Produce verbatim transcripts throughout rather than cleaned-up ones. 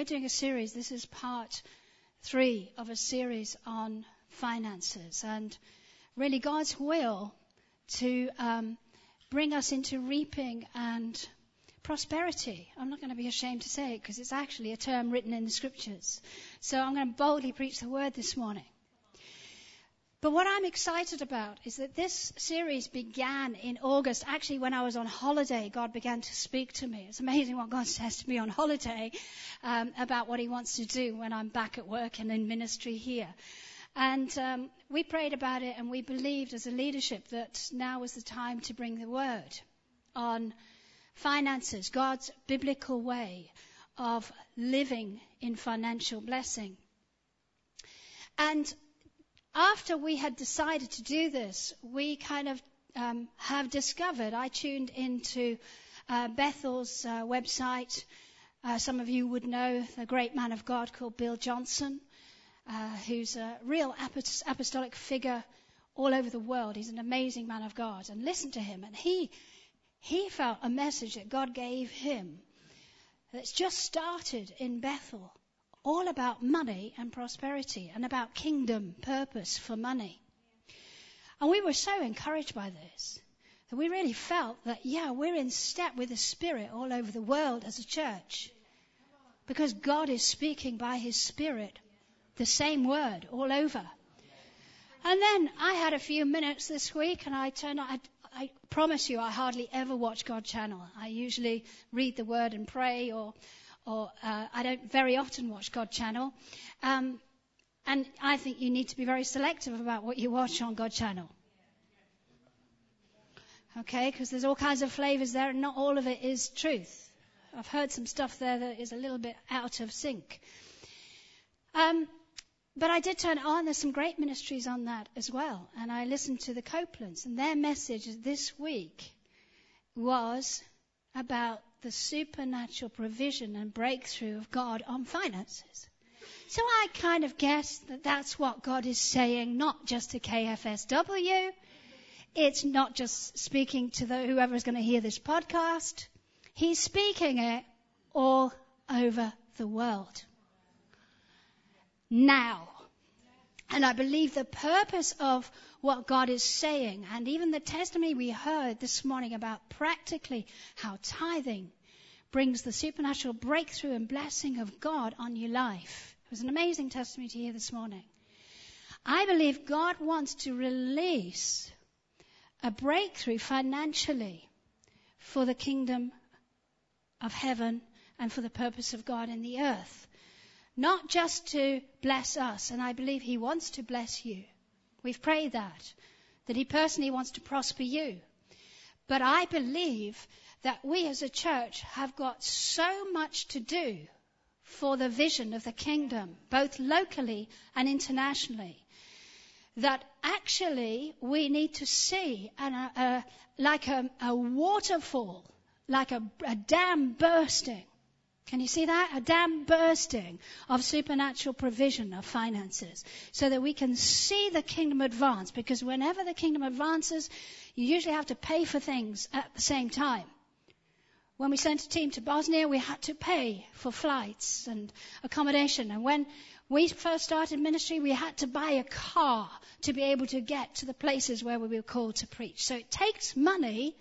we're doing a series. This is part three of a series on finances, and really God's will to um, bring us into reaping and prosperity. I'm not going to be ashamed to say it because it's actually a term written in the scriptures. So I'm going to boldly preach the word this morning. But what I'm excited about is that this series began in August. Actually, when I was on holiday, God began to speak to me. It's amazing what God says to me on holiday um, about what he wants to do when I'm back at work and in ministry here. And um, we prayed about it, and we believed as a leadership that now was the time to bring the word on finances, God's biblical way of living in financial blessing. And after we had decided to do this, we kind of um, have discovered, I tuned into uh, Bethel's uh, website. Uh, some of you would know the great man of God called Bill Johnson, uh, who's a real apostolic figure all over the world. He's an amazing man of God. And listen to him. And he he felt a message that God gave him that's just started in Bethel, all about money and prosperity and about kingdom purpose for money. And we were so encouraged by this that we really felt that, yeah, we're in step with the Spirit all over the world as a church, because God is speaking by his Spirit the same word all over. And then I had a few minutes this week, and I turned on, I, I promise you I hardly ever watch God Channel. I usually read the word and pray, or Or uh, I don't very often watch God Channel. Um, and I think you need to be very selective about what you watch on God Channel. Okay, because there's all kinds of flavors there, and not all of it is truth. I've heard some stuff there that is a little bit out of sync. Um, but I did turn it on. There's some great ministries on that as well. And I listened to the Copelands, and their message this week was about the supernatural provision and breakthrough of God on finances. So I kind of guessed that that's what God is saying, not just to K F S W. It's not just speaking to the, whoever is going to hear this podcast. He's speaking it all over the world now. And I believe the purpose of what God is saying, and even the testimony we heard this morning about practically how tithing brings the supernatural breakthrough and blessing of God on your life. It was an amazing testimony to hear this morning. I believe God wants to release a breakthrough financially for the kingdom of heaven and for the purpose of God in the earth. Not just to bless us, and I believe he wants to bless you. We've prayed that, that he personally wants to prosper you. But I believe that we as a church have got so much to do for the vision of the kingdom, both locally and internationally, that actually we need to see an, a, a, like a, a waterfall, like a, a dam bursting. Can you see that? A dam bursting of supernatural provision of finances, so that we can see the kingdom advance. Because whenever the kingdom advances, you usually have to pay for things at the same time. When we sent a team to Bosnia, we had to pay for flights and accommodation. And when we first started ministry, we had to buy a car to be able to get to the places where we were called to preach. So it takes money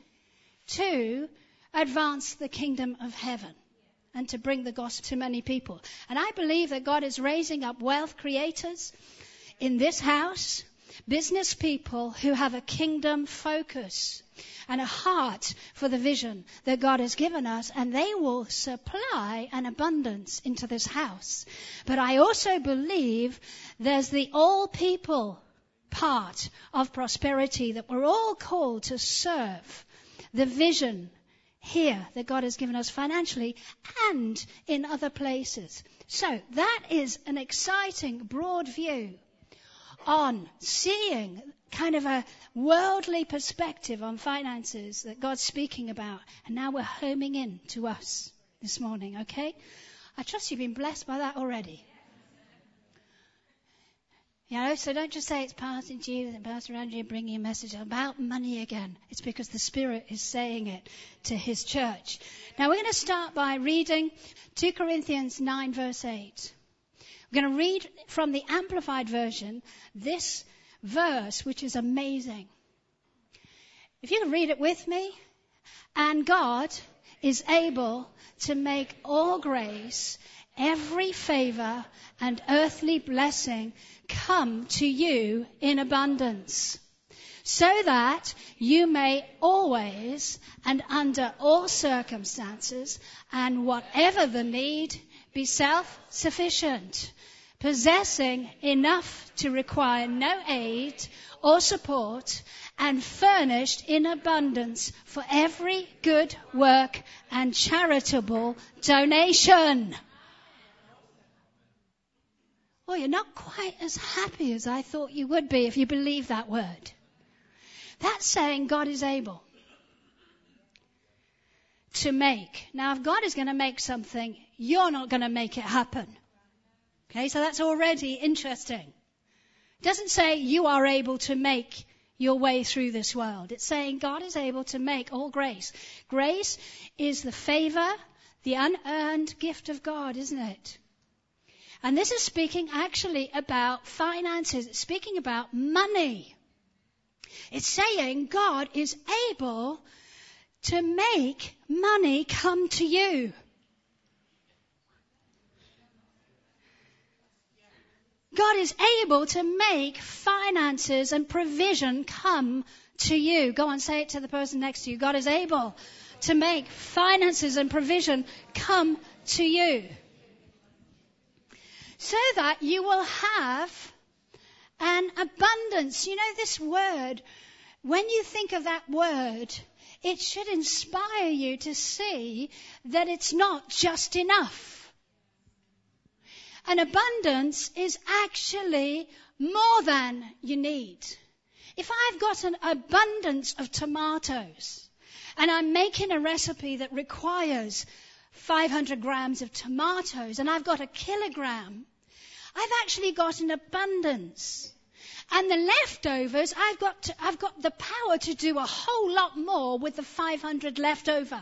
to advance the kingdom of heaven and to bring the gospel to many people. And I believe that God is raising up wealth creators in this house, business people who have a kingdom focus and a heart for the vision that God has given us, and they will supply an abundance into this house. But I also believe there's the all people part of prosperity, that we're all called to serve the vision here that God has given us financially and in other places. So that is an exciting broad view on seeing kind of a worldly perspective on finances that God's speaking about. And now we're homing in to us this morning, okay? I trust you've been blessed by that already. You know, so don't just say it's Pastor Jesus and Pastor Andrew bringing a message about money again. It's because the Spirit is saying it to His church. Now we're going to start by reading two Corinthians nine verse eight. We're going to read from the Amplified Version this verse, which is amazing. If you can read it with me. And God is able to make all grace, every favor and earthly blessing come to you in abundance, so that you may always and under all circumstances and whatever the need be self-sufficient, possessing enough to require no aid or support, and furnished in abundance for every good work and charitable donation. Well, you're not quite as happy as I thought you would be if you believe that word. That's saying God is able to make. Now, if God is going to make something, you're not going to make it happen. Okay, so that's already interesting. It doesn't say you are able to make your way through this world. It's saying God is able to make all grace. Grace is the favor, the unearned gift of God, isn't it? And this is speaking actually about finances. It's speaking about money. It's saying God is able to make money come to you. God is able to make finances and provision come to you. Go on, say it to the person next to you. God is able to make finances and provision come to you, so that you will have an abundance. You know, this word, when you think of that word, it should inspire you to see that it's not just enough. An abundance is actually more than you need. If I've got an abundance of tomatoes and I'm making a recipe that requires five hundred grams of tomatoes and I've got a kilogram, I've actually got an abundance. And the leftovers, I've got to, I've got the power to do a whole lot more with the five hundred left over.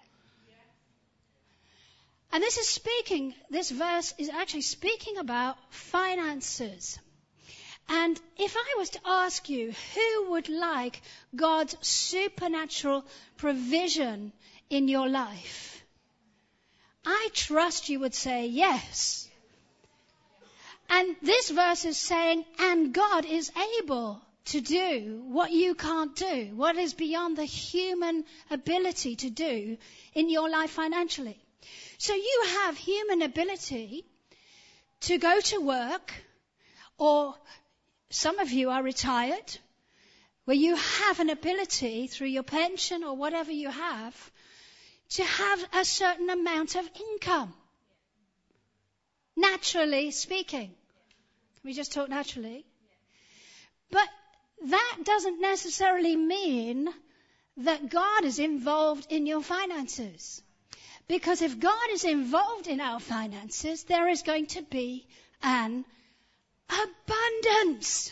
And this is speaking, this verse is actually speaking about finances. And if I was to ask you, who would like God's supernatural provision in your life? I trust you would say yes. And this verse is saying, and God is able to do what you can't do, what is beyond the human ability to do in your life financially. So you have human ability to go to work, or some of you are retired, where you have an ability through your pension or whatever you have to have a certain amount of income. Naturally speaking. Can we just talk naturally? But that doesn't necessarily mean that God is involved in your finances. Because if God is involved in our finances, there is going to be an abundance.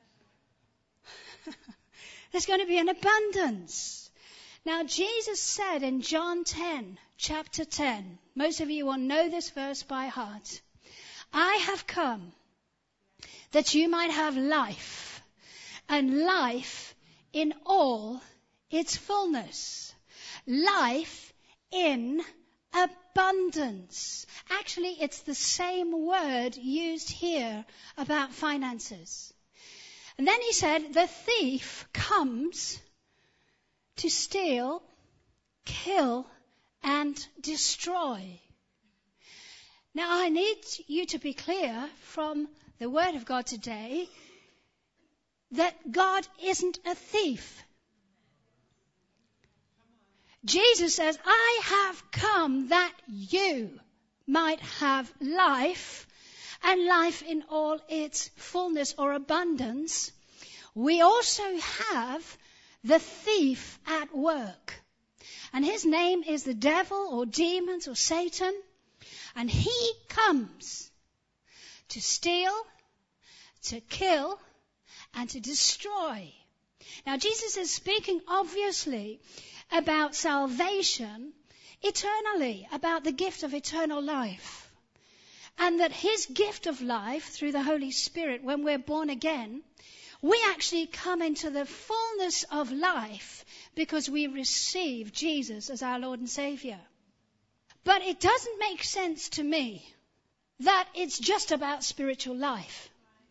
There's going to be an abundance. Now, Jesus said in John ten, chapter ten, most of you will know this verse by heart, I have come that you might have life, and life in all its fullness. Life in abundance. Actually, it's the same word used here about finances. And then he said, the thief comes to steal, kill, and destroy. Now, I need you to be clear from the Word of God today that God isn't a thief. Jesus says, I have come that you might have life, and life in all its fullness or abundance. We also have the thief at work. And his name is the devil or demons or Satan. And he comes to steal, to kill, and to destroy. Now, Jesus is speaking obviously about salvation eternally, about the gift of eternal life. And that his gift of life through the Holy Spirit, when we're born again, we actually come into the fullness of life because we receive Jesus as our Lord and Savior. But it doesn't make sense to me that it's just about spiritual life.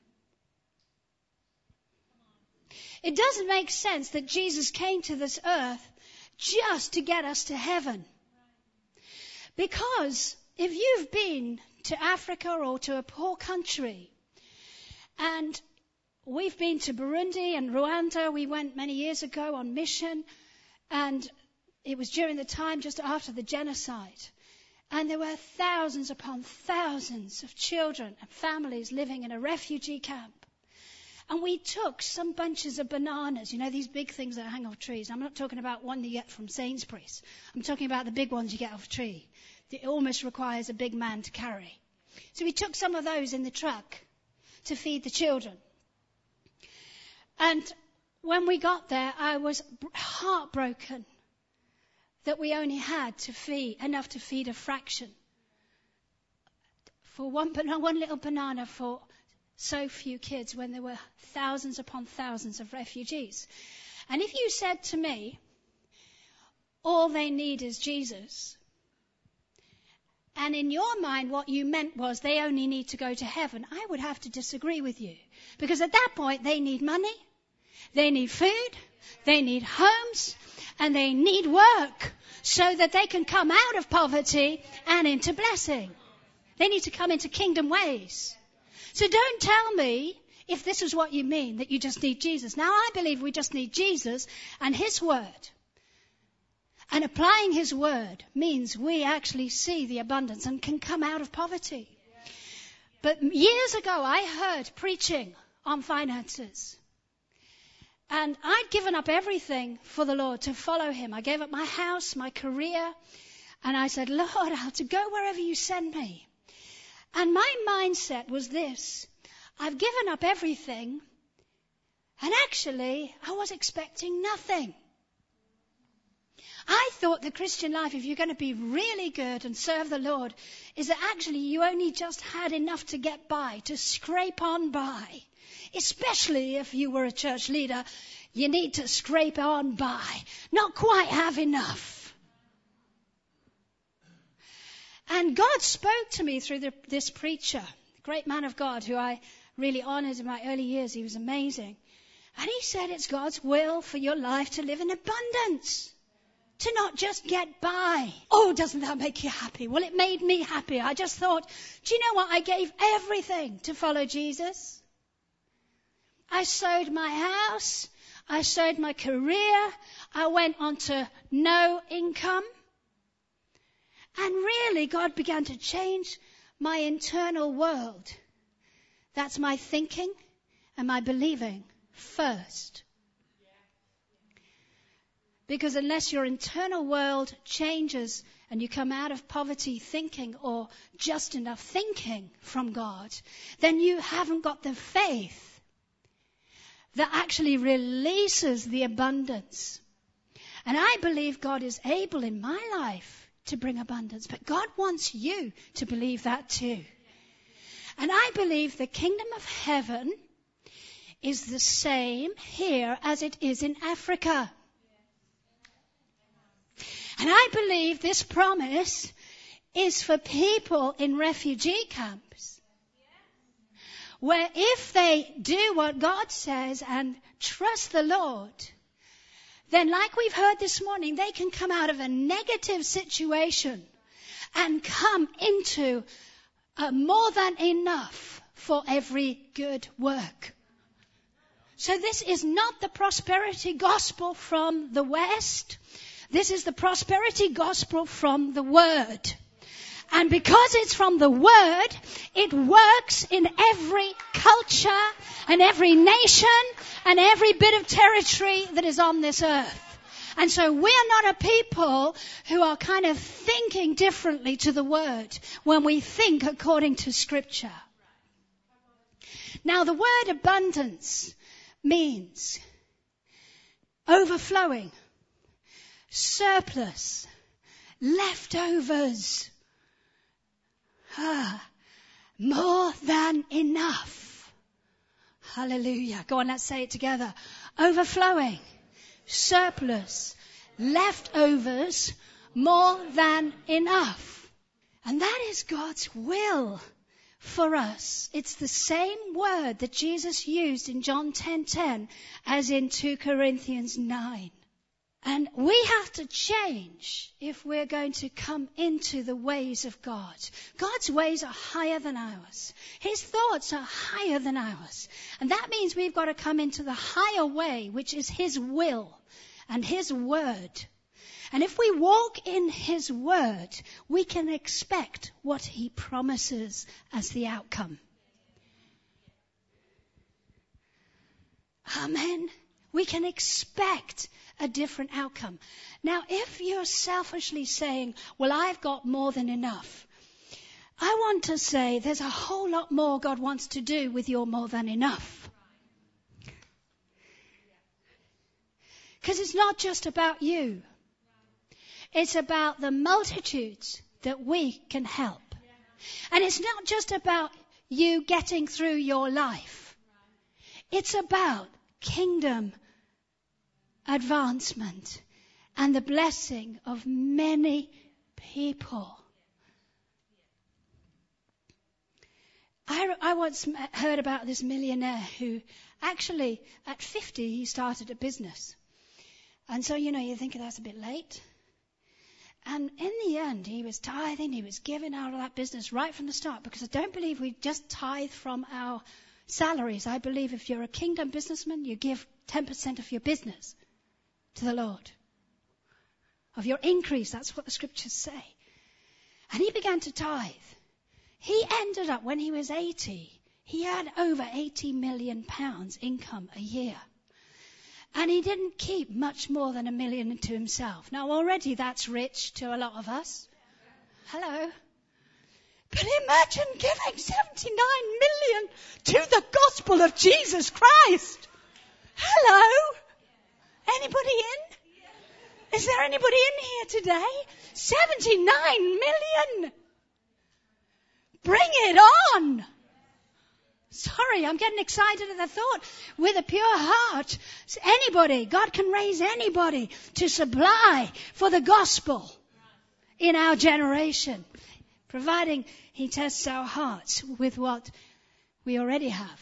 It doesn't make sense that Jesus came to this earth just to get us to heaven. Because if you've been to Africa or to a poor country, and we've been to Burundi and Rwanda, we went many years ago on mission, and it was during the time just after the genocide. And there were thousands upon thousands of children and families living in a refugee camp. And we took some bunches of bananas, you know, these big things that hang off trees. I'm not talking about one you get from Sainsbury's. I'm talking about the big ones you get off a tree. It almost requires a big man to carry. So we took some of those in the truck to feed the children. And when we got there, I was heartbroken that we only had to feed enough to feed a fraction. For one, one little banana for so few kids when there were thousands upon thousands of refugees. And if you said to me, all they need is Jesus, and in your mind what you meant was they only need to go to heaven, I would have to disagree with you. Because at that point they need money, they need food, they need homes, and they need work so that they can come out of poverty and into blessing. They need to come into kingdom ways. So don't tell me, if this is what you mean, that you just need Jesus. Now, I believe we just need Jesus and his word. And applying his word means we actually see the abundance and can come out of poverty. But years ago, I heard preaching on finances. And I'd given up everything for the Lord to follow him. I gave up my house, my career. And I said, Lord, I'll have to go wherever you send me. And my mindset was this: I've given up everything, and actually, I was expecting nothing. I thought the Christian life, if you're going to be really good and serve the Lord, is that actually you only just had enough to get by, to scrape on by. Especially if you were a church leader, you need to scrape on by, not quite have enough. And God spoke to me through the, this preacher, a great man of God who I really honored in my early years. He was amazing. And he said it's God's will for your life to live in abundance, to not just get by. Oh, doesn't that make you happy? Well, it made me happy. I just thought, do you know what? I gave everything to follow Jesus. I sold my house. I sold my career. I went on to no income. And really, God began to change my internal world. That's my thinking and my believing first. Because unless your internal world changes and you come out of poverty thinking or just enough thinking from God, then you haven't got the faith that actually releases the abundance. And I believe God is able in my life to bring abundance. But God wants you to believe that too. And I believe the kingdom of heaven is the same here as it is in Africa. And I believe this promise is for people in refugee camps, where if they do what God says and trust the Lord, then like we've heard this morning, they can come out of a negative situation and come into uh, more than enough for every good work. So this is not the prosperity gospel from the West. This is the prosperity gospel from the Word. And because it's from the Word, it works in every culture and every nation and every bit of territory that is on this earth. And so we're not a people who are kind of thinking differently to the Word when we think according to Scripture. Now the word abundance means overflowing, surplus, leftovers, ah, more than enough. Hallelujah. Go on, let's say it together. Overflowing, surplus, leftovers, more than enough. And that is God's will for us. It's the same word that Jesus used in John ten ten as in two Corinthians nine. And we have to change if we're going to come into the ways of God. God's ways are higher than ours. His thoughts are higher than ours. And that means we've got to come into the higher way, which is His will and His word. And if we walk in His word, we can expect what He promises as the outcome. Amen. We can expect a different outcome. Now, if you're selfishly saying, well, I've got more than enough, I want to say there's a whole lot more God wants to do with your more than enough. Because it's not just about you. It's about the multitudes that we can help. And it's not just about you getting through your life. It's about kingdom advancement and the blessing of many people. I, I once heard about this millionaire who actually at fifty he started a business. And so, you know, you think that's a bit late. And in the end, he was tithing, he was giving out of that business right from the start, because I don't believe we just tithe from our salaries. I believe if you're a kingdom businessman, you give ten percent of your business to the Lord. Of your increase, that's what the scriptures say. And he began to tithe. He ended up, when he was eighty, he had over eighty million pounds income a year. And he didn't keep much more than a million to himself. Now already that's rich to a lot of us. Hello. But imagine giving seventy-nine million to the gospel of Jesus Christ. Hello. Anybody in? Is there anybody in here today? seventy-nine million. Bring it on. Sorry, I'm getting excited at the thought. With a pure heart, anybody, God can raise anybody to supply for the gospel in our generation, providing He tests our hearts with what we already have.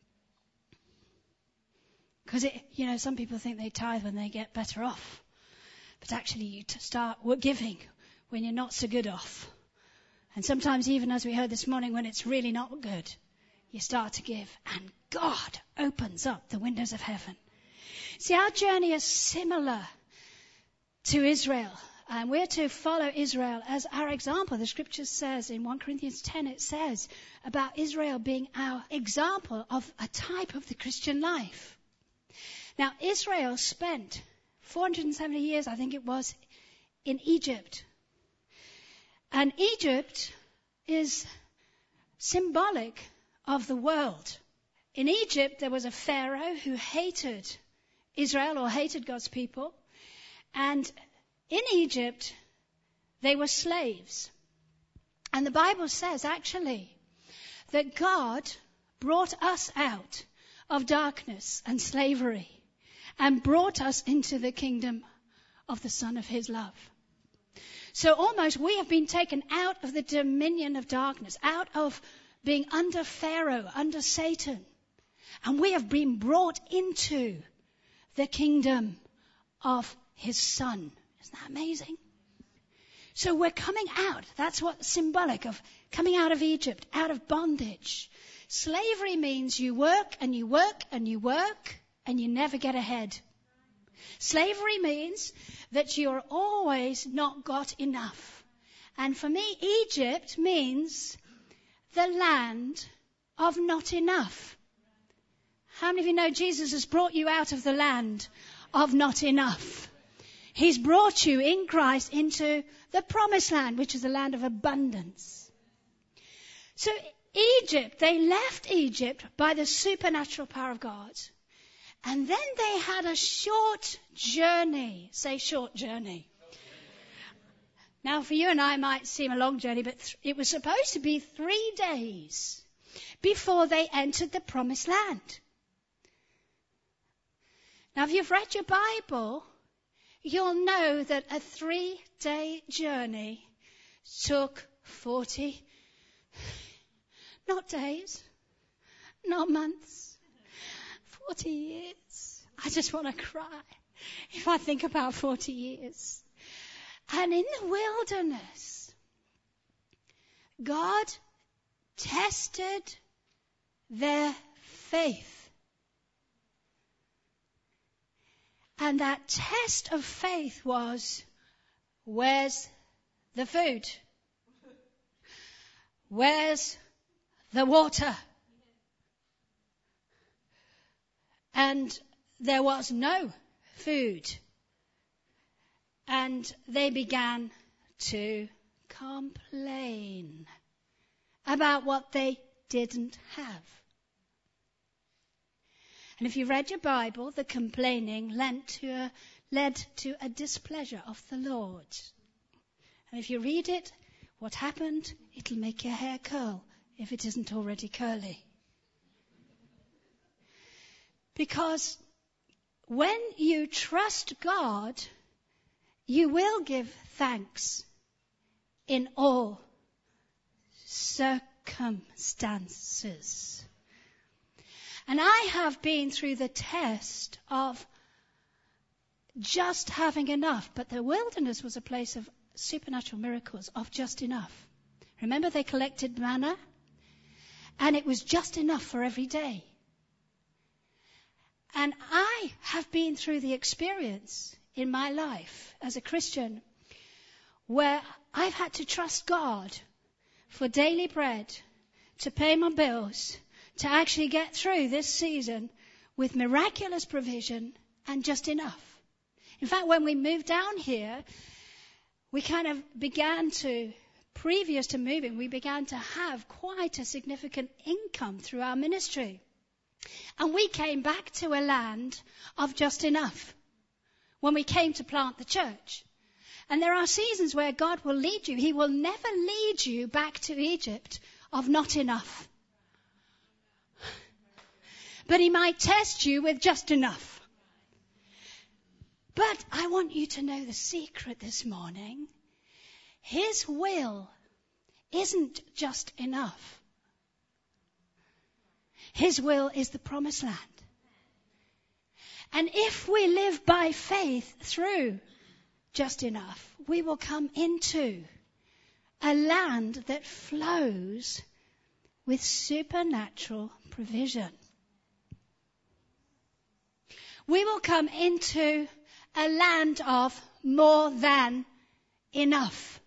Because, you know, some people think they tithe when they get better off. But actually you start giving when you're not so good off. And sometimes even as we heard this morning, when it's really not good, you start to give, and God opens up the windows of heaven. See, our journey is similar to Israel, and we're to follow Israel as our example. The scripture says in First Corinthians ten, it says about Israel being our example of a type of the Christian life. Now, Israel spent four hundred seventy years, I think it was, in Egypt. And Egypt is symbolic of the world. In Egypt, there was a Pharaoh who hated Israel or hated God's people. And in Egypt, they were slaves. And the Bible says, actually, that God brought us out of darkness and slavery and brought us into the kingdom of the Son of His love. So almost we have been taken out of the dominion of darkness, out of being under Pharaoh, under Satan. And we have been brought into the kingdom of His Son. Isn't that amazing? So we're coming out. That's what's symbolic of coming out of Egypt, out of bondage. Slavery means you work and you work and you work and you never get ahead. Slavery means that you're always not got enough. And for me, Egypt means the land of not enough. How many of you know Jesus has brought you out of the land of not enough? He's brought you in Christ into the promised land, which is the land of abundance. So Egypt, they left Egypt by the supernatural power of God. And then they had a short journey. Say short journey. Now for you and I it might seem a long journey, but th- it was supposed to be three days before they entered the promised land. Now if you've read your Bible, you'll know that a three-day journey took forty, not days, not months, forty years. I just want to cry if I think about forty years. And in the wilderness, God tested their faith. And that test of faith was, where's the food? Where's the water? And there was no food. And they began to complain about what they didn't have. And if you read your Bible, the complaining led to a, led to a displeasure of the Lord. And if you read it, what happened? It'll make your hair curl if it isn't already curly. Because when you trust God, you will give thanks in all circumstances. And I have been through the test of just having enough. But the wilderness was a place of supernatural miracles, of just enough. Remember, they collected manna, and it was just enough for every day. And I have been through the experience in my life as a Christian where I've had to trust God for daily bread, to pay my bills, to actually get through this season with miraculous provision and just enough. In fact, when we moved down here, we kind of began to, previous to moving, we began to have quite a significant income through our ministry. And we came back to a land of just enough when we came to plant the church. And there are seasons where God will lead you. He will never lead you back to Egypt of not enough. But he might test you with just enough. But I want you to know the secret this morning. His will isn't just enough. His will is the promised land. And if we live by faith through just enough, we will come into a land that flows with supernatural provision. We will come into a land of more than enough.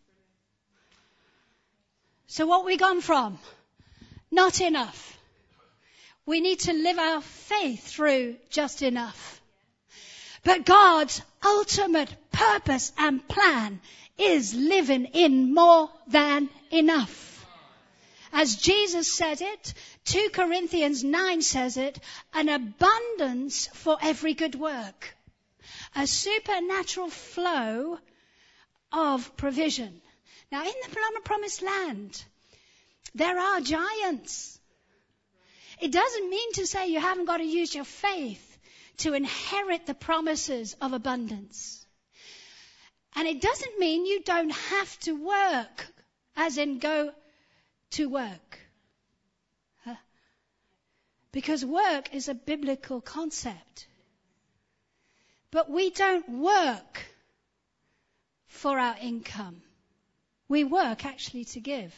So what have we gone from? Not enough. We need to live our faith through just enough. But God's ultimate purpose and plan is living in more than enough. As Jesus said it, two Corinthians nine says it, an abundance for every good work. A supernatural flow of provision. Now in the promised land, there are giants. It doesn't mean to say you haven't got to use your faith to inherit the promises of abundance. And it doesn't mean you don't have to work, as in go to work. Huh? Because work is a biblical concept. But we don't work for our income. We work actually to give.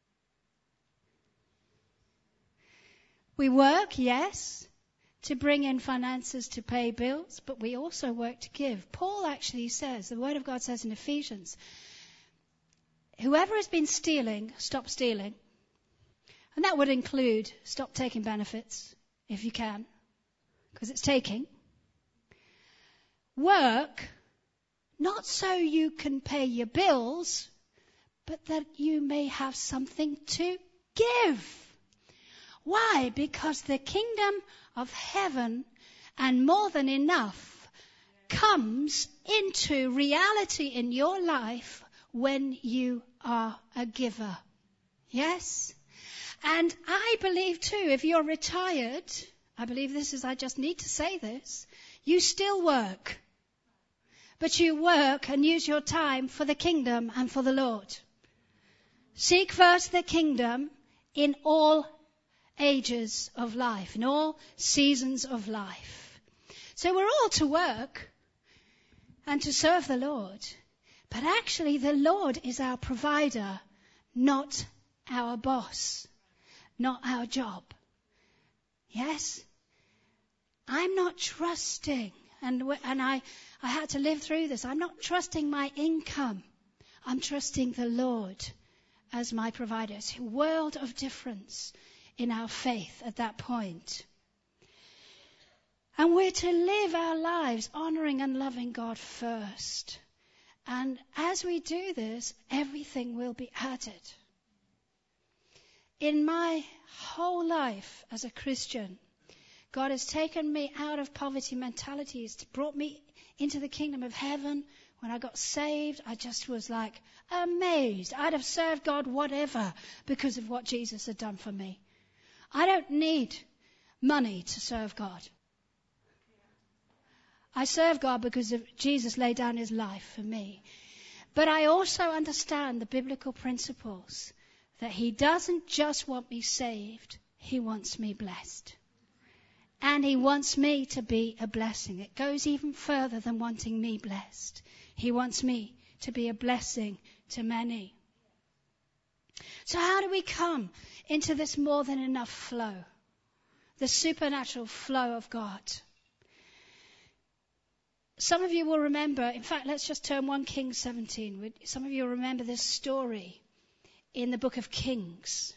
We work, yes, to bring in finances to pay bills, but we also work to give. Paul actually says, the Word of God says in Ephesians, whoever has been stealing, stop stealing. And that would include stop taking benefits, if you can, because it's taking. Work, not so you can pay your bills, but that you may have something to give. Why? Because the kingdom of heaven and more than enough comes into reality in your life when you are a giver. Yes? And I believe too, if you're retired, I believe this is, I just need to say this, you still work. But you work and use your time for the kingdom and for the Lord. Seek first the kingdom in all ages of life, in all seasons of life. So we're all to work and to serve the Lord. But actually the Lord is our provider, not our boss, not our job. Yes? I'm not trusting, and and I, I had to live through this. I'm not trusting my income. I'm trusting the Lord as my provider. It's a world of difference in our faith at that point. And we're to live our lives honoring and loving God first. And as we do this, everything will be added. In my whole life as a Christian, God has taken me out of poverty mentalities, brought me into the kingdom of heaven. When I got saved, I just was like amazed. I'd have served God whatever because of what Jesus had done for me. I don't need money to serve God. I serve God because of Jesus laid down his life for me. But I also understand the biblical principles that he doesn't just want me saved, he wants me blessed. And he wants me to be a blessing. It goes even further than wanting me blessed. He wants me to be a blessing to many. So how do we come into this more than enough flow? The supernatural flow of God. Some of you will remember, in fact, let's just turn First Kings seventeen. Some of you will remember this story in the book of Kings.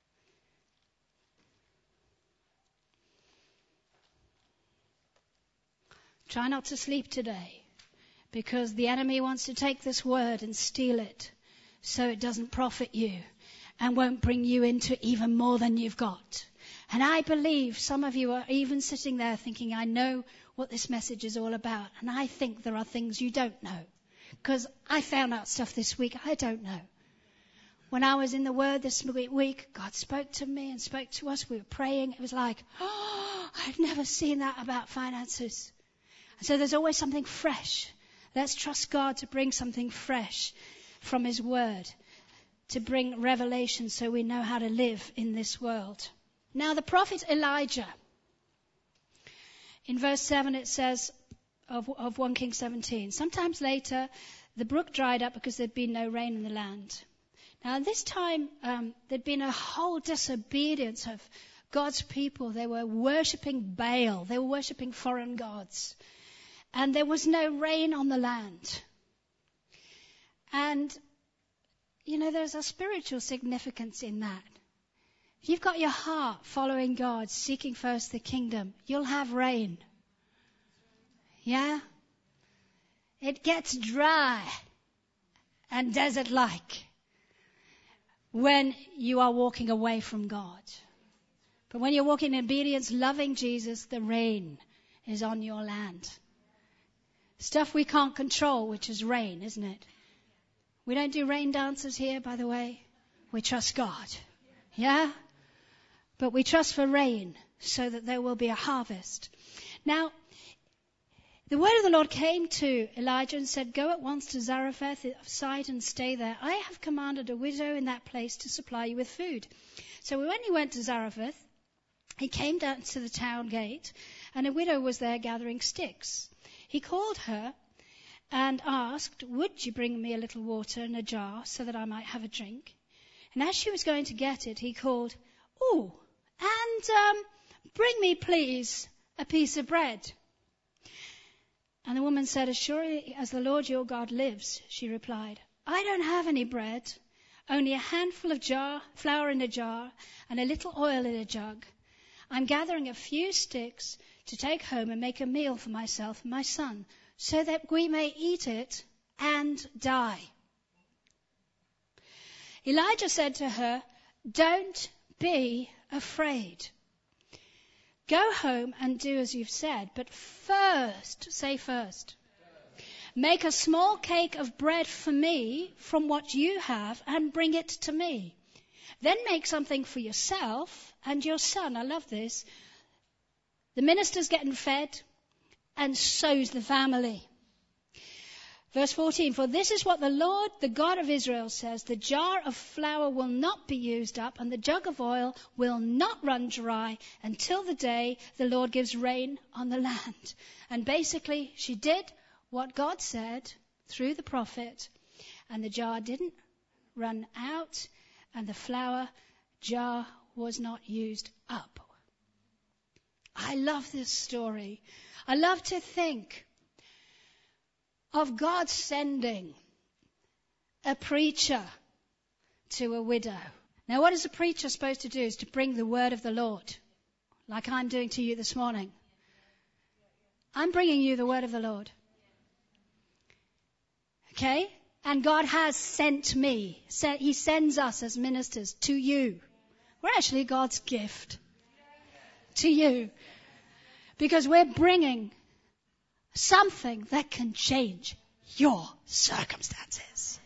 Try not to sleep today, because the enemy wants to take this word and steal it so it doesn't profit you and won't bring you into even more than you've got. And I believe some of you are even sitting there thinking, I know what this message is all about. And I think there are things you don't know, because I found out stuff this week I don't know. When I was in the Word this week, God spoke to me and spoke to us. We were praying. It was like, oh, I've never seen that about finances. And so there's always something fresh. Let's trust God to bring something fresh from his Word, to bring revelation so we know how to live in this world. Now the prophet Elijah, in verse seven it says of, of First Kings seventeen, sometimes later the brook dried up because there'd been no rain in the land. Now this time um, there'd been a whole disobedience of God's people. They were worshipping Baal. They were worshipping foreign gods. And there was no rain on the land. And, you know, there's a spiritual significance in that. If you've got your heart following God, seeking first the kingdom, you'll have rain. Yeah? It gets dry and desert-like when you are walking away from God. But when you're walking in obedience, loving Jesus, the rain is on your land. Stuff we can't control, which is rain, isn't it? We don't do rain dances here, by the way. We trust God. Yeah? But we trust for rain so that there will be a harvest. Now, the word of the Lord came to Elijah and said, go at once to Zarephath of Sidon and stay there. I have commanded a widow in that place to supply you with food. So when he went to Zarephath, he came down to the town gate, and a widow was there gathering sticks. He called her and asked, would you bring me a little water in a jar so that I might have a drink? And as she was going to get it, he called, oh, and um, bring me, please, a piece of bread. And the woman said, as surely as the Lord your God lives, she replied, I don't have any bread, only a handful of jar, flour in a jar and a little oil in a jug. I'm gathering a few sticks to take home and make a meal for myself and my son, so that we may eat it and die. Elijah said to her, don't be afraid. Go home and do as you've said, but first, say first, make a small cake of bread for me from what you have and bring it to me. Then make something for yourself and your son. I love this. The minister's getting fed, and so's the family. Verse fourteen, for this is what the Lord, the God of Israel says, the jar of flour will not be used up, and the jug of oil will not run dry until the day the Lord gives rain on the land. And basically, she did what God said through the prophet, and the jar didn't run out, and the flour jar was not used up. I love this story. I love to think of God sending a preacher to a widow. Now, what is a preacher supposed to do? Is to bring the word of the Lord, like I'm doing to you this morning. I'm bringing you the word of the Lord. Okay? And God has sent me. He sends us as ministers to you. We're actually God's gift to you. Because we're bringing something that can change your circumstances.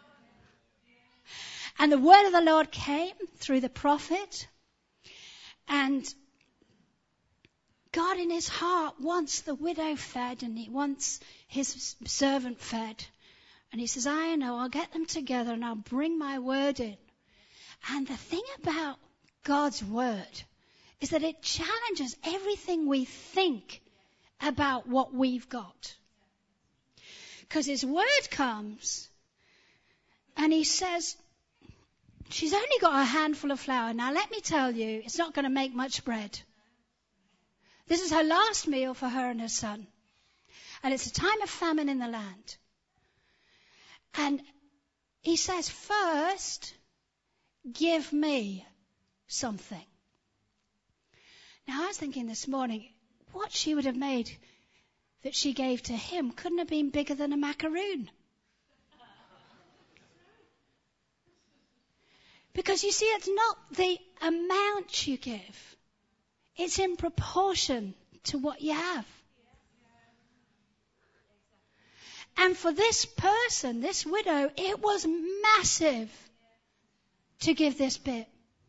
And the word of the Lord came through the prophet. And God in his heart wants the widow fed, and he wants his servant fed. And he says, I know, I'll get them together and I'll bring my word in. And the thing about God's word is that it challenges everything we think about what we've got. Because his word comes and he says, she's only got a handful of flour. Now let me tell you, it's not going to make much bread. This is her last meal for her and her son. And it's a time of famine in the land. And he says, first, give me something. Now, I was thinking this morning, what she would have made that she gave to him couldn't have been bigger than a macaroon. Because you see, it's not the amount you give. It's in proportion to what you have. And for this person, this widow, it was massive to give this bit.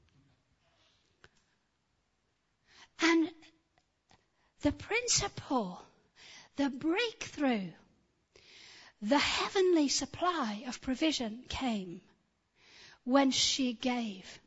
And the principle, the breakthrough, the heavenly supply of provision came when she gave.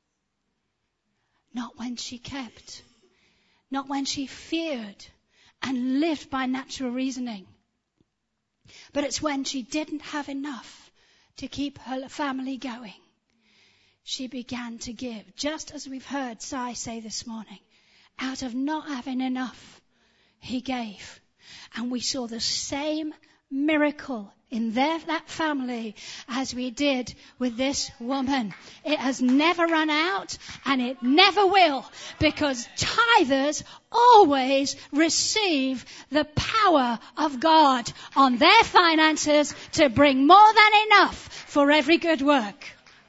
Not when she kept. Not when she feared and lived by natural reasoning. But it's when she didn't have enough to keep her family going. She began to give, just as we've heard Si say this morning. Out of not having enough, he gave. And we saw the same miracle in their, that family as we did with this woman. It has never run out, and it never will, because tithers always receive the power of God on their finances to bring more than enough for every good work.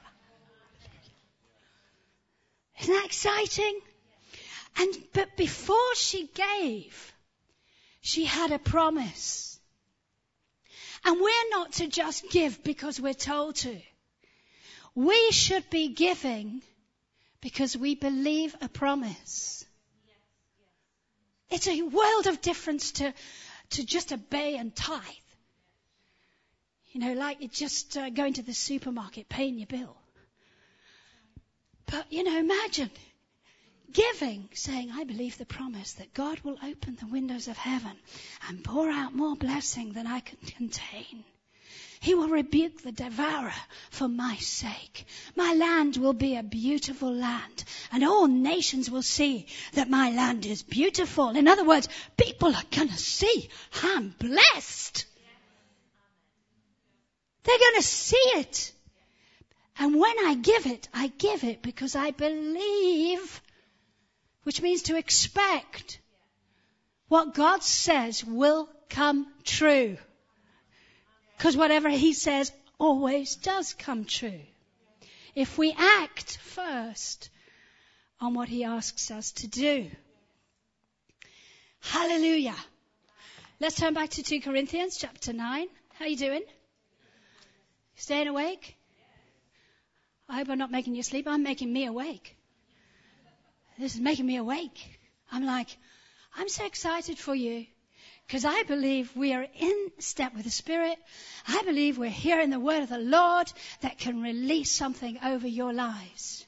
Isn't that exciting? And but before she gave, she had a promise. And we're not to just give because we're told to. We should be giving because we believe a promise. It's a world of difference to, to just obey and tithe. You know, like it's just uh, going to the supermarket, paying your bill. But, you know, imagine giving, saying, I believe the promise that God will open the windows of heaven and pour out more blessing than I can contain. He will rebuke the devourer for my sake. My land will be a beautiful land, and all nations will see that my land is beautiful. In other words, people are going to see I'm blessed. They're going to see it. And when I give it, I give it because I believe, which means to expect what God says will come true. Because whatever he says always does come true. If we act first on what he asks us to do. Hallelujah. Let's turn back to Second Corinthians chapter nine. How are you doing? Staying awake? I hope I'm not making you sleep. I'm making me awake. This is making me awake. I'm like, I'm so excited for you because I believe we are in step with the Spirit. I believe we're hearing the word of the Lord that can release something over your lives.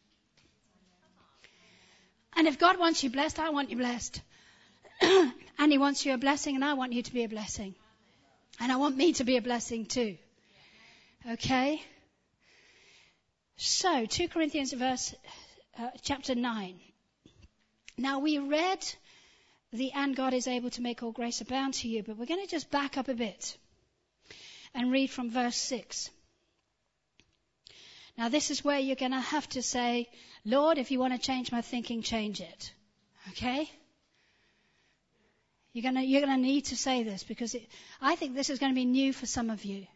And if God wants you blessed, I want you blessed. And he wants you a blessing, and I want you to be a blessing. And I want me to be a blessing too. Okay? So, Second Corinthians verse, uh, chapter nine. Now we read the and God is able to make all grace abound to you, but we're going to just back up a bit and read from verse six. Now this is where you're going to have to say, Lord, if you want to change my thinking, change it. Okay? You're going to, you're going to need to say this because it, I think this is going to be new for some of you.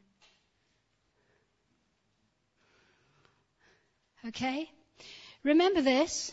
Okay? Remember this.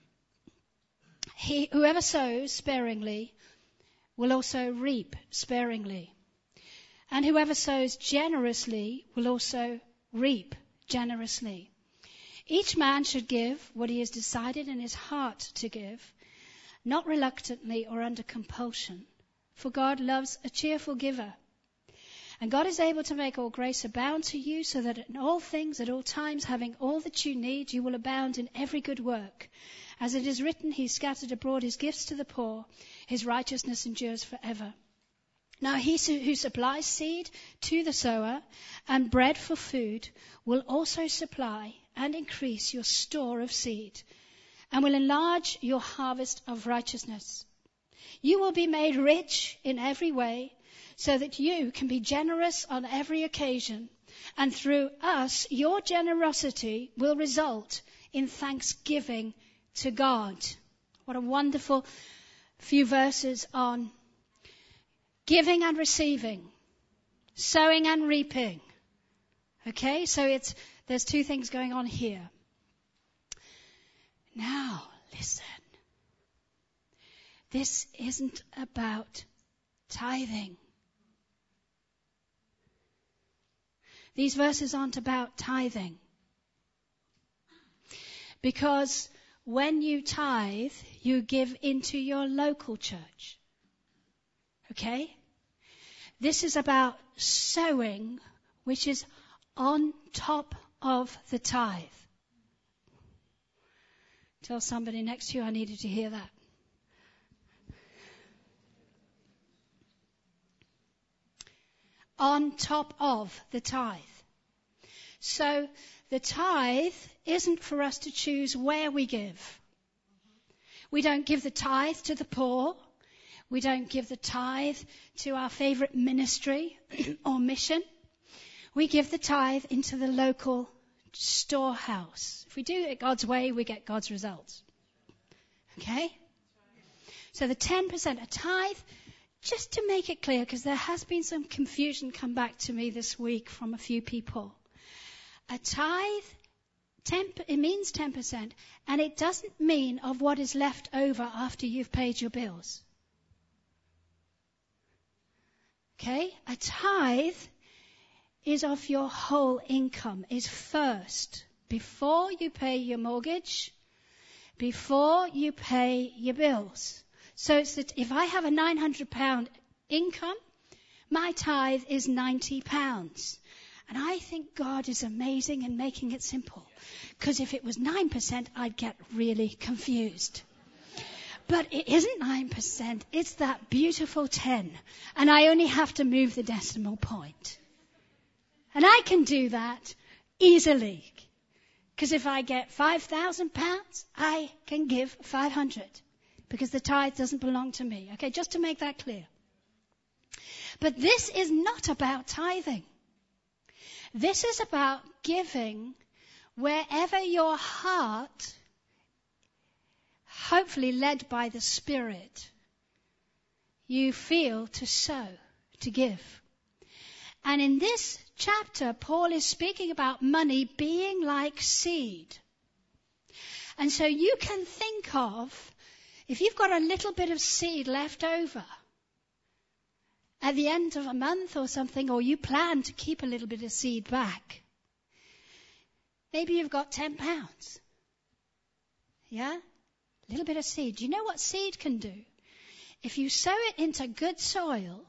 He, whoever sows sparingly will also reap sparingly. And whoever sows generously will also reap generously. Each man should give what he has decided in his heart to give, not reluctantly or under compulsion, for God loves a cheerful giver. And God is able to make all grace abound to you, so that in all things, at all times, having all that you need, you will abound in every good work. As it is written, he scattered abroad his gifts to the poor, his righteousness endures forever. Now he who supplies seed to the sower and bread for food will also supply and increase your store of seed, and will enlarge your harvest of righteousness. You will be made rich in every way, so that you can be generous on every occasion, and through us your generosity will result in thanksgiving to God. What a wonderful few verses on giving and receiving, sowing and reaping. Okay, so it's there's two things going on here. Now, listen. This isn't about tithing. These verses aren't about tithing. Because when you tithe, you give into your local church. Okay? This is about sowing, which is on top of the tithe. Tell somebody next to you, I needed to hear that. On top of the tithe. So the tithe isn't for us to choose where we give. We don't give the tithe to the poor. We don't give the tithe to our favorite ministry or mission. We give the tithe into the local storehouse. If we do it God's way, we get God's results. Okay? So the ten percent, a tithe, just to make it clear, because there has been some confusion come back to me this week from a few people. A tithe, ten, it means ten percent, and it doesn't mean of what is left over after you've paid your bills. Okay? A tithe is of your whole income, is first, before you pay your mortgage, before you pay your bills. So it's that if I have a nine hundred pound income, my tithe is ninety pounds. And I think God is amazing in making it simple. Because if it was nine percent, I'd get really confused. But it isn't nine percent, it's that beautiful ten. And I only have to move the decimal point. And I can do that easily. Because if I get five thousand pounds, I can give five hundred. Because the tithe doesn't belong to me. Okay, just to make that clear. But this is not about tithing. This is about giving wherever your heart, hopefully led by the Spirit, you feel to sow, to give. And in this chapter, Paul is speaking about money being like seed. And so you can think of, if you've got a little bit of seed left over at the end of a month or something, or you plan to keep a little bit of seed back, maybe you've got ten pounds. Yeah? A little bit of seed. Do you know what seed can do? If you sow it into good soil,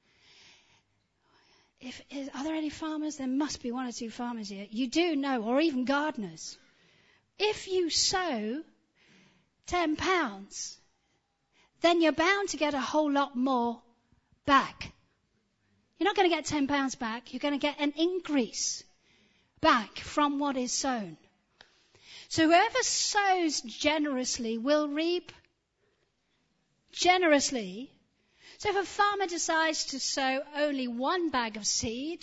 if, is, are there any farmers? There must be one or two farmers here. You do know, or even gardeners. If you sow ten pounds, then you're bound to get a whole lot more back. You're not going to get ten pounds back. You're going to get an increase back from what is sown. So whoever sows generously will reap generously. So if a farmer decides to sow only one bag of seed,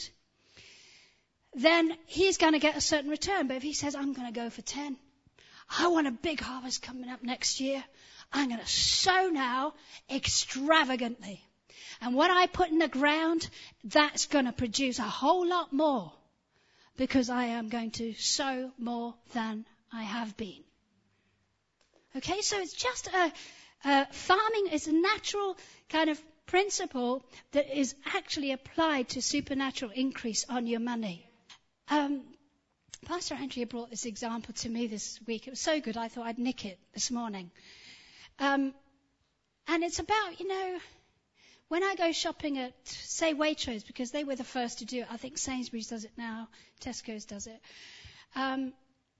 then he's going to get a certain return. But if he says, I'm going to go for ten, I want a big harvest coming up next year, I'm going to sow now extravagantly. And what I put in the ground, that's going to produce a whole lot more, because I am going to sow more than I have been. Okay, so it's just a, a farming is a natural kind of principle that is actually applied to supernatural increase on your money. Um, Pastor Andrea brought this example to me this week. It was so good, I thought I'd nick it this morning. Um, and it's about, you know, when I go shopping at, say, Waitrose, because they were the first to do it. I think Sainsbury's does it now. Tesco's does it. Um,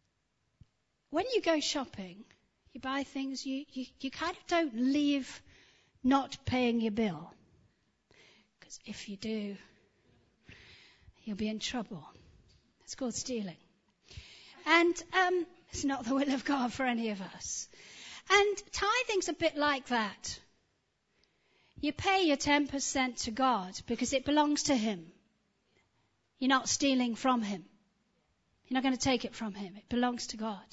when you go shopping, you buy things, you, you, you kind of don't leave not paying your bill. Because if you do, you'll be in trouble. It's called stealing. And um, it's not the will of God for any of us. And tithing's a bit like that. You pay your ten percent to God because it belongs to Him. You're not stealing from Him. You're not going to take it from Him. It belongs to God.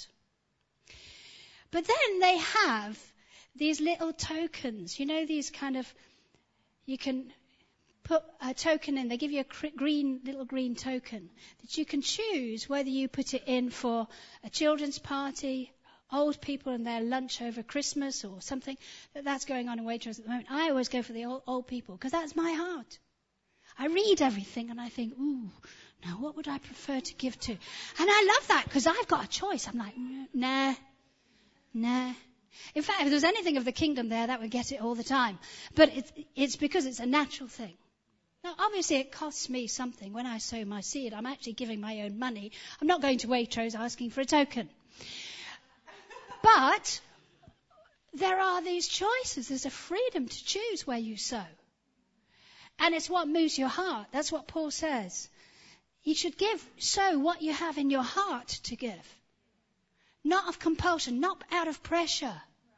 But then they have these little tokens. You know, these kind of, you can put a token in. They give you a green, little green token that you can choose whether you put it in for a children's party, old people and their lunch over Christmas or something. That's going on in Waitrose at the moment. I always go for the old, old people because that's my heart. I read everything and I think, ooh, now what would I prefer to give to? And I love that because I've got a choice. I'm like, nah, nah. In fact, if there was anything of the kingdom there, that would get it all the time. But it's, it's because it's a natural thing. Now, obviously, it costs me something. When I sow my seed, I'm actually giving my own money. I'm not going to Waitrose asking for a token. But there are these choices. There's a freedom to choose where you sow. And it's what moves your heart. That's what Paul says. You should give, sow what you have in your heart to give. Not of compulsion, not out of pressure.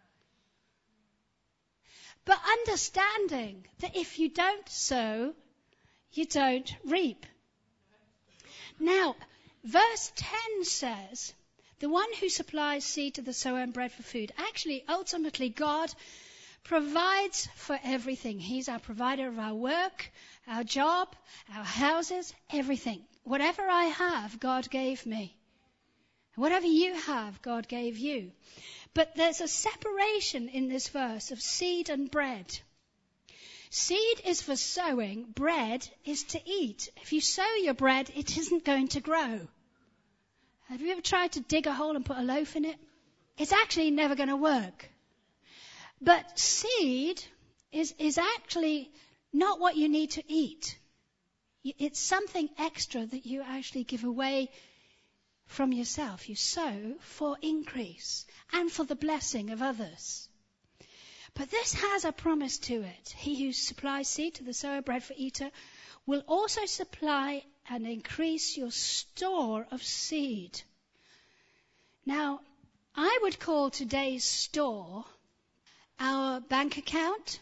But understanding that if you don't sow, you don't reap. Now, verse ten says, the one who supplies seed to the sower and bread for food. Actually, ultimately, God provides for everything. He's our provider of our work, our job, our houses, everything. Whatever I have, God gave me. Whatever you have, God gave you. But there's a separation in this verse of seed and bread. Seed is for sowing. Bread is to eat. If you sow your bread, it isn't going to grow. Have you ever tried to dig a hole and put a loaf in it? It's actually never going to work. But seed is, is actually not what you need to eat. It's something extra that you actually give away from yourself. You sow for increase and for the blessing of others. But this has a promise to it. He who supplies seed to the sower, bread for eater, will also supply and increase your store of seed. Now, I would call today's store our bank account.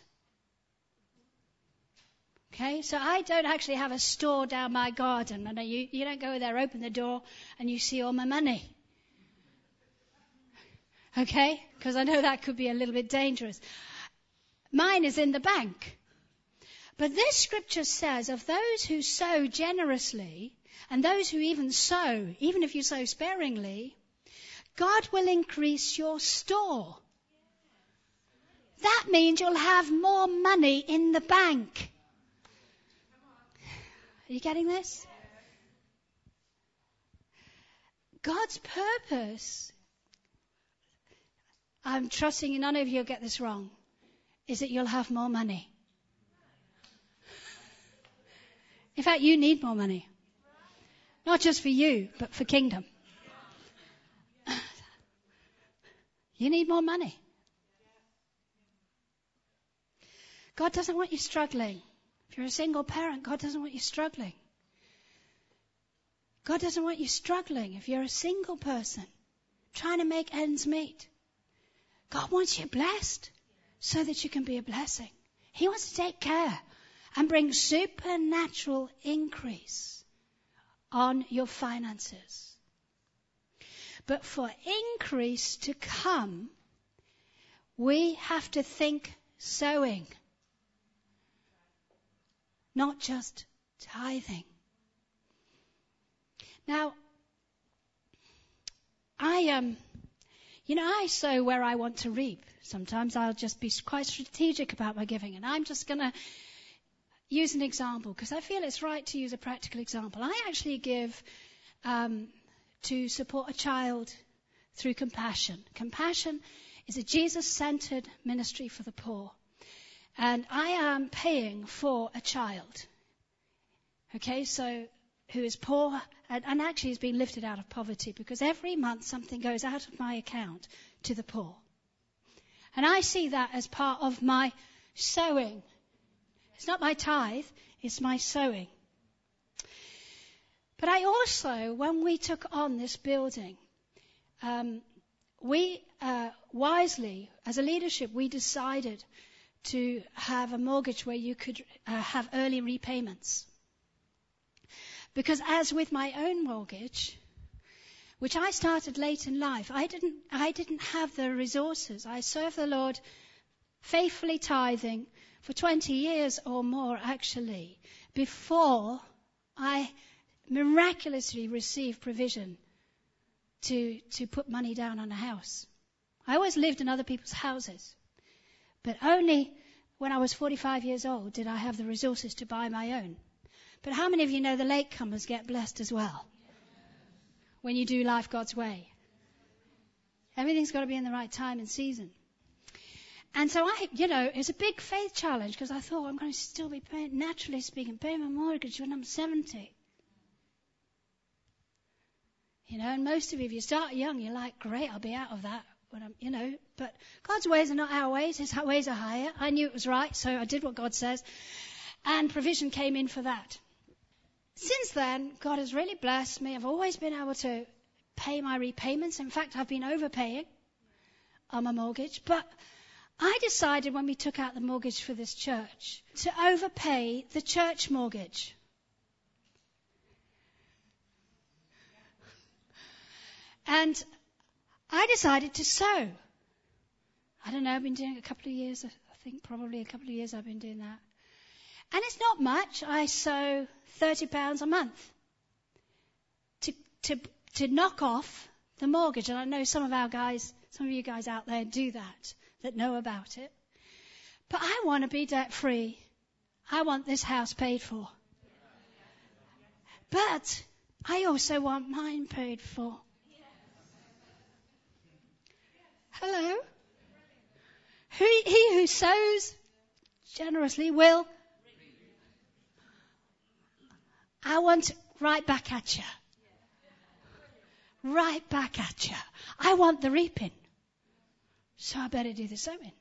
Okay, so I don't actually have a store down my garden. I know you, you don't go there, open the door, and you see all my money. Okay, because I know that could be a little bit dangerous. Mine is in the bank. But this scripture says of those who sow generously, and those who even sow, even if you sow sparingly, God will increase your store. That means you'll have more money in the bank. Are you getting this? God's purpose, I'm trusting none of you will get this wrong, is that you'll have more money. In fact, you need more money. Not just for you, but for kingdom. You need more money. God doesn't want you struggling. If you're a single parent, God doesn't want you struggling. God doesn't want you struggling if you're a single person trying to make ends meet. God wants you blessed so that you can be a blessing. He wants to take care and bring supernatural increase on your finances. But for increase to come, we have to think sowing, not just tithing. Now, I um, you know, I sow where I want to reap. Sometimes I'll just be quite strategic about my giving, and I'm just going to use an example because I feel it's right to use a practical example. I actually give um, to support a child through Compassion. Compassion is a Jesus-centered ministry for the poor, and I am paying for a child. Okay, so who is poor and, and actually has been lifted out of poverty because every month something goes out of my account to the poor. And I see that as part of my sowing. It's not my tithe, it's my sowing. But I also, when we took on this building, um, we uh, wisely, as a leadership, we decided to have a mortgage where you could uh, have early repayments. Because as with my own mortgage, which I started late in life, I didn't, I didn't have the resources. I served the Lord faithfully tithing for twenty years or more, actually, before I miraculously received provision to, to put money down on a house. I always lived in other people's houses, but only when I was forty-five years old did I have the resources to buy my own. But how many of you know the latecomers get blessed as well when you do life God's way? Everything's got to be in the right time and season. And so I, you know, it's a big faith challenge because I thought I'm going to still be paying, naturally speaking, paying my mortgage when I'm seventy. You know, and most of you, if you start young, you're like, great, I'll be out of that when I'm, you know. But God's ways are not our ways. His ways are higher. I knew it was right, so I did what God says. And provision came in for that. Since then, God has really blessed me. I've always been able to pay my repayments. In fact, I've been overpaying on my mortgage. But I decided when we took out the mortgage for this church to overpay the church mortgage. And I decided to sow. I don't know, I've been doing it a couple of years. I think probably a couple of years I've been doing that. And it's not much. I sow thirty pounds a month to, to, to knock off the mortgage. And I know some of our guys, some of you guys out there do that, that know about it. But I want to be debt free. I want this house paid for. But I also want mine paid for. Hello? Who, he who sows generously will. I want right back at you. Right back at you. I want the reaping. So I better do the sowing.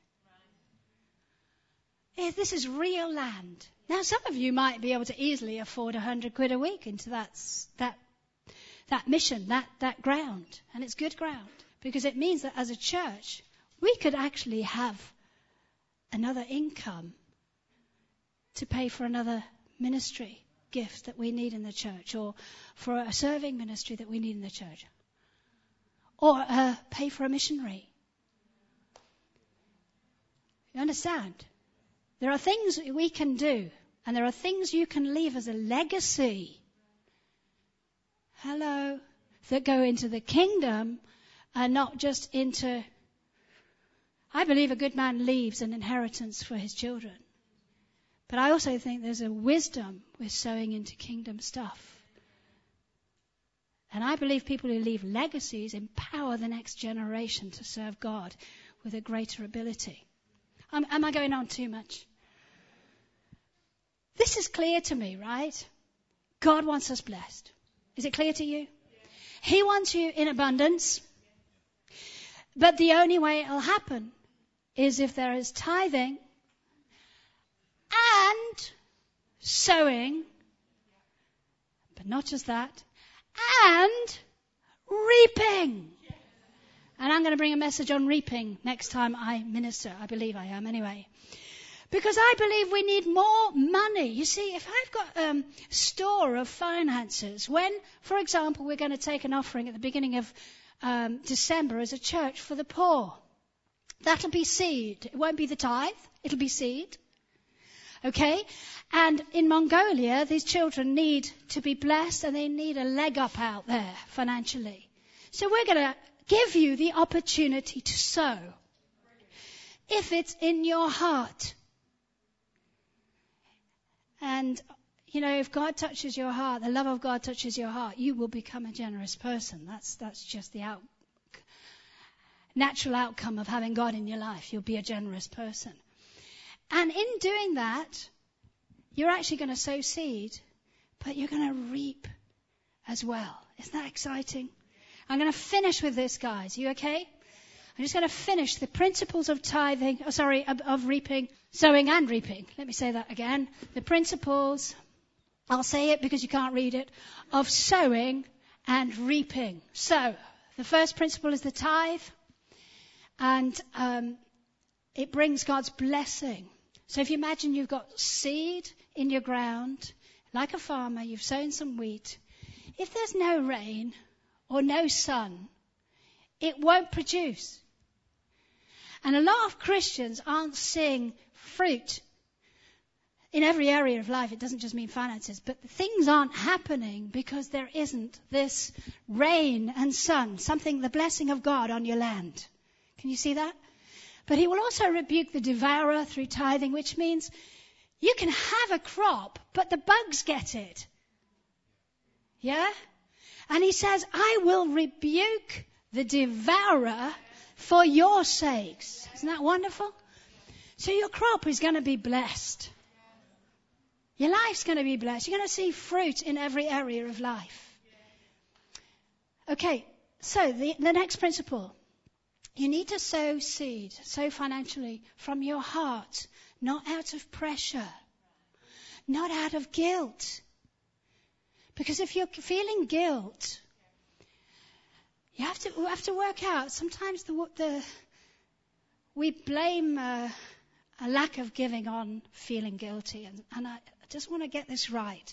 If this is real land. Now some of you might be able to easily afford a hundred quid a week into that, that, that mission, that, that ground. And it's good ground. Because it means that as a church, we could actually have another income to pay for another ministry gift that we need in the church, or for a serving ministry that we need in the church, or uh, pay for a missionary. You understand? There are things we can do, and there are things you can leave as a legacy. Hello? That go into the kingdom and not just into... I believe a good man leaves an inheritance for his children. But I also think there's a wisdom with sowing into kingdom stuff. And I believe people who leave legacies empower the next generation to serve God with a greater ability. Um, am I going on too much? This is clear to me, right? God wants us blessed. Is it clear to you? He wants you in abundance. But the only way it'll happen is if there is tithing and sowing, but not just that, and reaping. And I'm going to bring a message on reaping next time I minister. I believe I am anyway. Because I believe we need more money. You see, if I've got a um, store of finances, when, for example, we're going to take an offering at the beginning of um, December as a church for the poor, that'll be seed. It won't be the tithe. It'll be seed. Okay? And in Mongolia, these children need to be blessed and they need a leg up out there financially. So we're going to give you the opportunity to sow. If it's in your heart. And, you know, if God touches your heart, the love of God touches your heart, you will become a generous person. That's that's just the out, natural outcome of having God in your life. You'll be a generous person. And in doing that, you're actually going to sow seed, but you're going to reap as well. Isn't that exciting? I'm going to finish with this, guys. You okay? I'm just going to finish the principles of tithing, oh, sorry, of, of reaping, sowing and reaping. Let me say that again. The principles, I'll say it because you can't read it, of sowing and reaping. So, the first principle is the tithe, and um, it brings God's blessing. So if you imagine you've got seed in your ground, like a farmer, you've sown some wheat. If there's no rain or no sun, it won't produce. And a lot of Christians aren't seeing fruit in every area of life. It doesn't just mean finances, but things aren't happening because there isn't this rain and sun, something, the blessing of God on your land. Can you see that? But he will also rebuke the devourer through tithing, which means you can have a crop, but the bugs get it. Yeah? And he says, I will rebuke the devourer for your sakes. Isn't that wonderful? So your crop is going to be blessed. Your life's going to be blessed. You're going to see fruit in every area of life. Okay, so the, the next principle. You need to sow seed, sow financially from your heart, not out of pressure, not out of guilt. Because if you're feeling guilt, you have to, we have to work out. Sometimes the, the we blame uh, a lack of giving on feeling guilty. And, and I just want to get this right.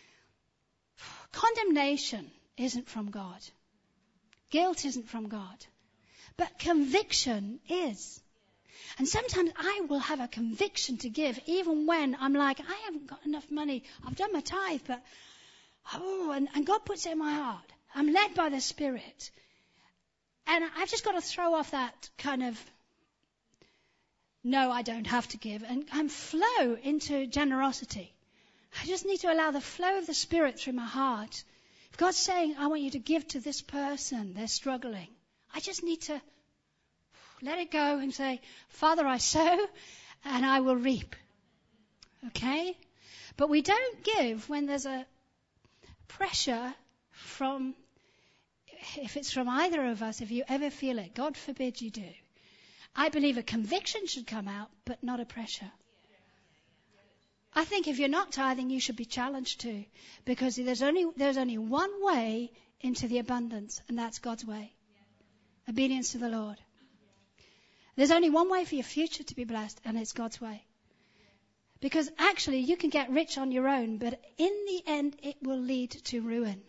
Condemnation isn't from God. Guilt isn't from God. But conviction is. And sometimes I will have a conviction to give, even when I'm like, I haven't got enough money. I've done my tithe, but, oh, and, and God puts it in my heart. I'm led by the Spirit. And I've just got to throw off that kind of, no, I don't have to give, and, and flow into generosity. I just need to allow the flow of the Spirit through my heart. If God's saying, I want you to give to this person, they're struggling, I just need to let it go and say, Father, I sow and I will reap. Okay? But we don't give when there's a pressure from, if it's from either of us, if you ever feel it. God forbid you do. I believe a conviction should come out, but not a pressure. I think if you're not tithing, you should be challenged to, because there's only there's only one way into the abundance, and that's God's way. Obedience to the Lord. There's only one way for your future to be blessed, and it's God's way. Because actually, you can get rich on your own, but in the end, it will lead to ruin.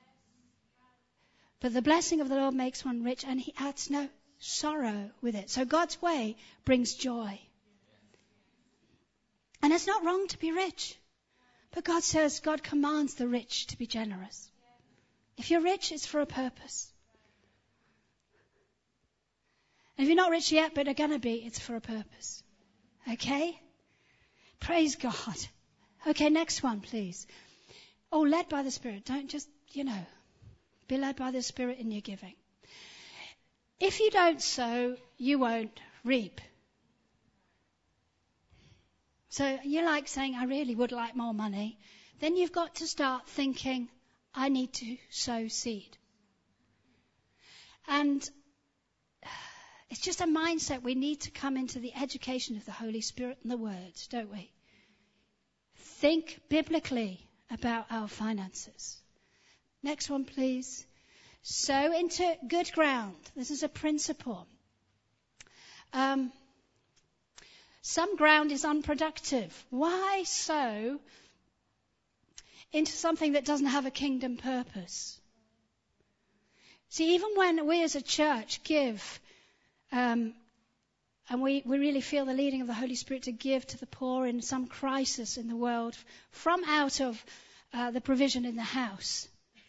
But the blessing of the Lord makes one rich, and he adds no sorrow with it. So God's way brings joy. And it's not wrong to be rich. But God says, God commands the rich to be generous. If you're rich, it's for a purpose. And if you're not rich yet, but are going to be, it's for a purpose. Okay? Praise God. Okay, next one, please. Oh, led by the Spirit. Don't just, you know, be led by the Spirit in your giving. If you don't sow, you won't reap. So you're like saying, I really would like more money. Then you've got to start thinking, I need to sow seed. And it's just a mindset. We need to come into the education of the Holy Spirit and the Word, don't we? Think biblically about our finances. Next one, please. Sow into good ground. This is a principle. Um, some ground is unproductive. Why sow into something that doesn't have a kingdom purpose? See, even when we as a church give, um, and we, we really feel the leading of the Holy Spirit to give to the poor in some crisis in the world from out of uh, the provision in the house,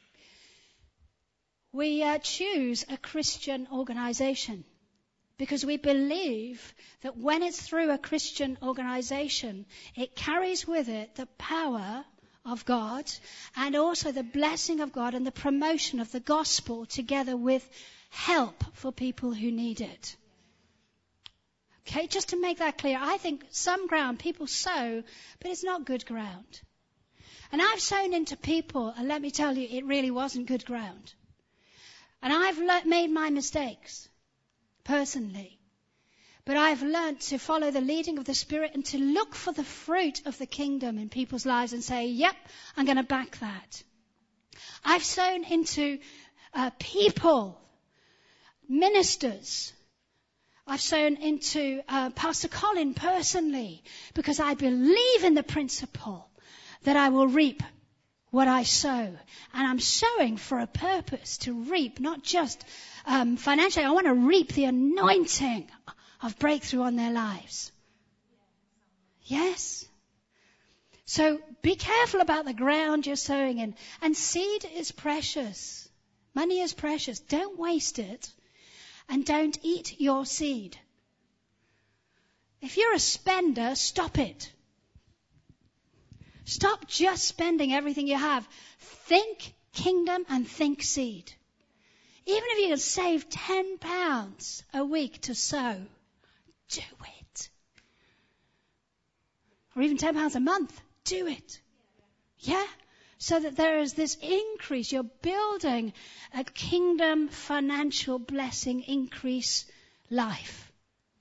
we uh, choose a Christian organization because we believe that when it's through a Christian organization, it carries with it the power of God and also the blessing of God and the promotion of the gospel together with help for people who need it. Okay, just to make that clear, I think some ground people sow, but it's not good ground. And I've sown into people, and let me tell you, it really wasn't good ground. And I've le- made my mistakes, personally. But I've learnt to follow the leading of the Spirit and to look for the fruit of the kingdom in people's lives and say, yep, I'm going to back that. I've sown into uh, people, ministers. I've sown into uh, Pastor Colin personally because I believe in the principle that I will reap what I sow. And I'm sowing for a purpose, to reap, not just um, financially. I want to reap the anointing of breakthrough on their lives. Yes? So be careful about the ground you're sowing in. And seed is precious. Money is precious. Don't waste it. And don't eat your seed. If you're a spender, stop it. Stop just spending everything you have. Think kingdom and think seed. Even if you can save ten pounds a week to sow, do it. Or even ten pounds a month, do it. Yeah? So that there is this increase. You're building a kingdom financial blessing increase life.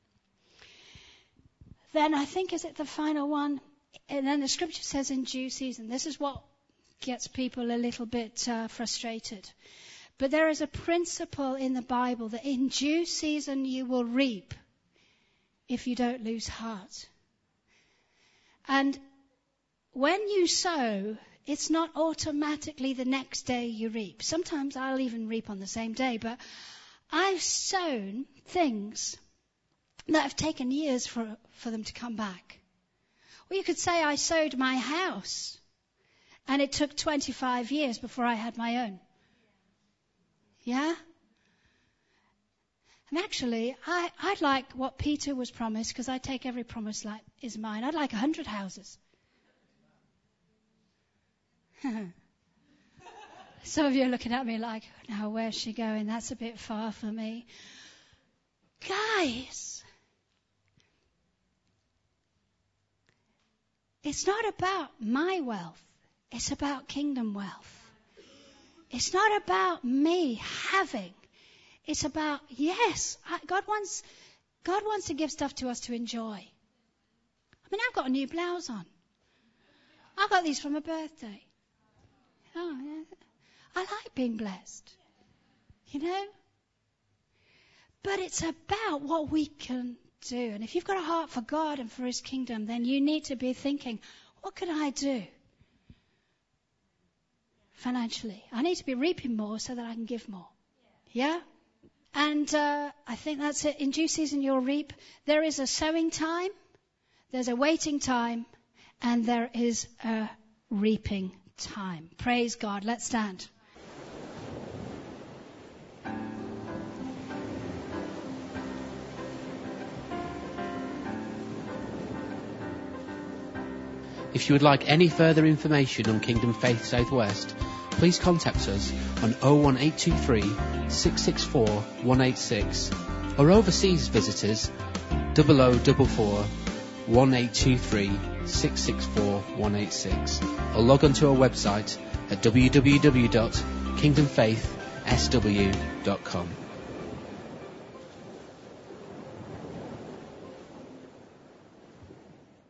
Then I think, is it the final one? And then the scripture says in due season. This is what gets people a little bit uh, frustrated. But there is a principle in the Bible that in due season you will reap if you don't lose heart. And when you sow, it's not automatically the next day you reap. Sometimes I'll even reap on the same day, but I've sown things that have taken years for, for them to come back. Or you could say I sowed my house and it took twenty-five years before I had my own. Yeah? And actually, I, I'd like what Peter was promised, because I take every promise like is mine. I'd like a hundred houses. Some of you are looking at me like, now where's she going? That's a bit far for me. Guys, it's not about my wealth. It's about kingdom wealth. It's not about me having. It's about, yes, I, God wants, God wants to give stuff to us to enjoy. I mean, I've got a new blouse on. I got these for my birthday. Oh, yeah. I like being blessed. You know? But it's about what we can do. And if you've got a heart for God and for His kingdom, then you need to be thinking, what can I do financially? I need to be reaping more so that I can give more. Yeah? And uh, I think that's it. In due season you'll reap. There is a sowing time, there's a waiting time, and there is a reaping time. Praise God. Let's stand. If you would like any further information on Kingdom Faith Southwest, please contact us on oh one eight two three, six six four, one eight six, or overseas visitors double oh double four, one eight two three, six six four, one eight six, or log on to our website at w w w dot kingdom faith s w dot com.